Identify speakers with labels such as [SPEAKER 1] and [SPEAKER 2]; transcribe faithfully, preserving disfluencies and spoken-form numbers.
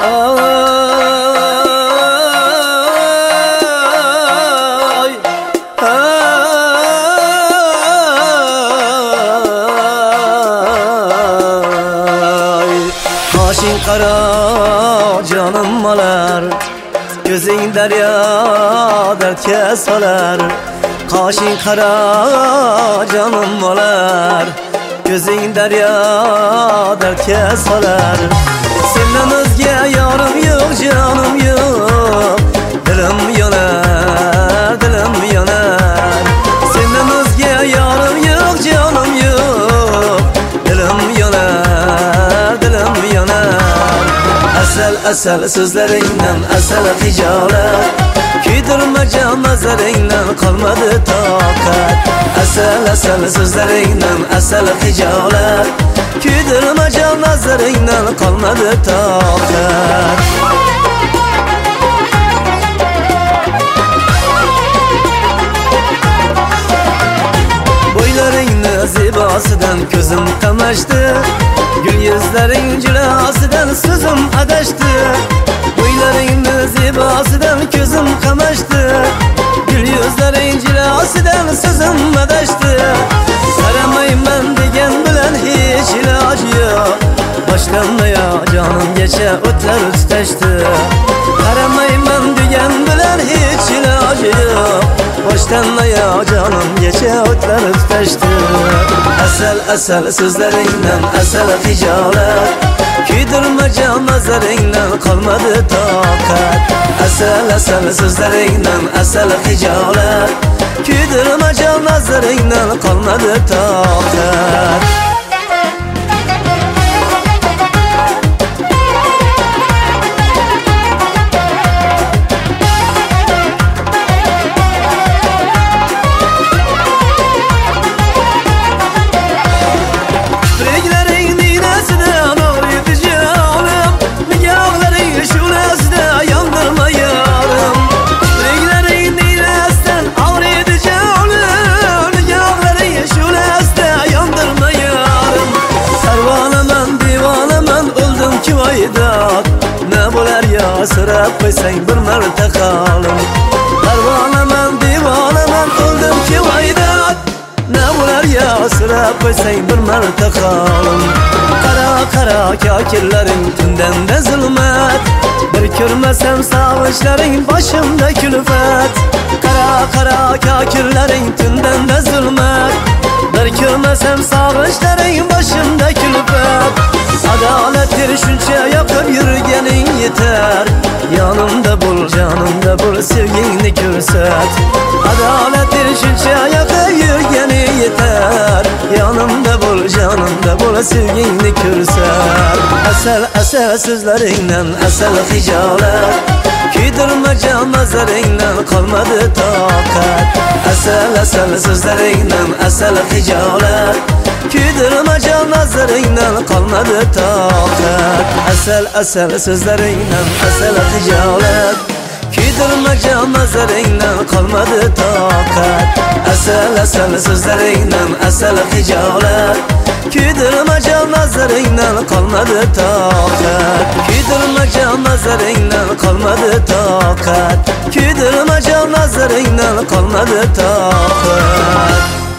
[SPEAKER 1] Ay, ay. Kaşın kara canım malar, gözün derya dertke salar. Kaşın kara canım malar, gözün derya dertke salar. Senden özge yarım yok canım yok, dilim yanar dilim yanar. Senden özge yarım yok canım yok, dilim yanar dilim yanar. Asal asal sözlerinden asal hicalet, kuydirme can nazarından kalmadı takat. Asal asal sözlerinden asal hicalet, kuydirme can nazarından kalmadı takat. Boylarını zibasıdan gözüm kamaştı, gül yüzlerin cilasıdan sözüm adaştı. Boylarını zibasıdan gözüm kamaştı, gül yüzlerin cilasıdan sözüm adaştı. Aramayın ben degen bilen hiç ilacı yok, başlanmaya canım geçe ötler üsteşti. Aramayın ben degen bilen hiç ilacı yok, başlanmaya canım geçe ötler üsteşti. Asal asal sözlerinden asal hicalet, kuydirme can nazarından kalmadı takat. Asal asal sözlerinden asal hicalet, kuydirme can nazarından kalmadı takat. Ne bo'lar ya sırap qo'ysang bir marta qalim. Parvonaman divonaman o'ldim ki vaydat, ne bo'lar ya sırap qo'ysang bir marta qalim. Qara qara kokirlaring tundan da zulmat, bir ko'rmasam sog'ishlaring boshimda kulfat. Qara qara kokirlaring tundan da zulmat, bir ko'rmasam sog'ishlaring boshimda kulfat. Adalettir shuncha yoqib yurganing yetar, yanımda bul canımda bul sevgingni ko'rsat. Adalettir shuncha yoqib yurganing yetar, yanımda bul canımda bul sevgingni ko'rsat. Asal asal sözlerinden asal hicalet, kuydirme can nazarından kalmadı takat. Asal asal sözlerinden asal hicalet, kuydirme can nazarından kalmadı takat. Asal asal sözlerinden asal hicalet, kuydirme can nazarından kalmadı takat. Asal asal sözlerinden asal hicalet, kuydirme can nazarından kalmadı takat. Kuydirme can nazarından kalmadı takat. Kuydirme can nazarından kalmadı takat.